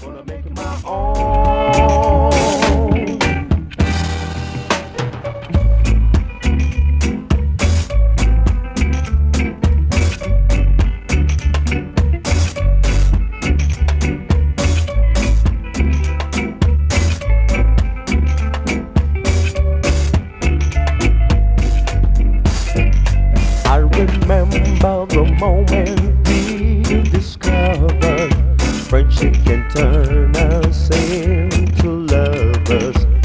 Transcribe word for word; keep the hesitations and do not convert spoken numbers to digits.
Gonna make it my own. I remember the moment we discovered friendship can turn us into lovers.